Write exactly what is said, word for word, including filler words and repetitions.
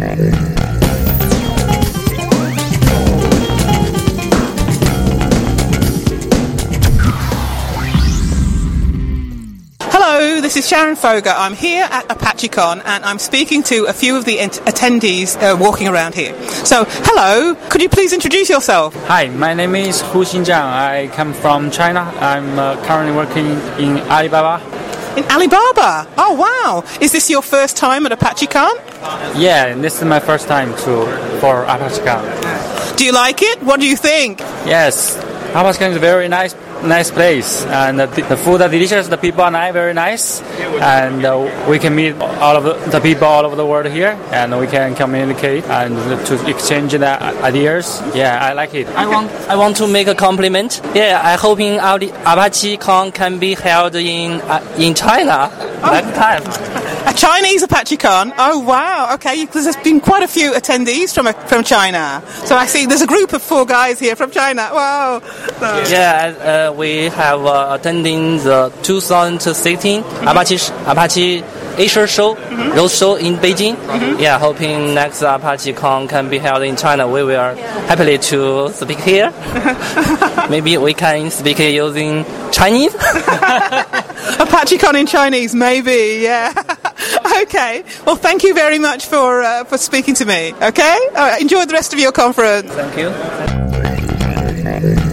Hello, this is Sharon Foger. I'm here at ApacheCon and I'm speaking to a few of the ent- attendees uh, walking around here. So, hello, could you please introduce yourself? Hi, my name is Hu Xinjiang. I come from China. I'm uh, currently working in Alibaba. In Alibaba? Oh, wow. Is this your first time at ApacheCon? Yeah, this is my first time to for ApacheCon. Do you like it? What do you think? Yes, ApacheCon is a very nice nice place, and the, the food are delicious, the people are nice, very nice, and uh, we can meet all of the, the people all over the world here, and we can communicate and to exchange the ideas. Yeah, I like it. I want I want to make a compliment. Yeah, I hoping ApacheCon can be held in uh, in China oh. next time. A Chinese ApacheCon? Oh, wow. Okay, because there's been quite a few attendees from from China. So I see there's a group of four guys here from China. Wow. So. Yeah, uh, we have uh, attending the two thousand sixteen mm-hmm. Apache Apache Asia Show, mm-hmm. Road Show in Beijing. Mm-hmm. Yeah, hoping next ApacheCon can be held in China. We will happily to speak here. Maybe we can speak using Chinese. ApacheCon in Chinese, maybe. Yeah. Okay. Well, thank you very much for uh, for speaking to me. Okay. All right, enjoy the rest of your conference. Thank you.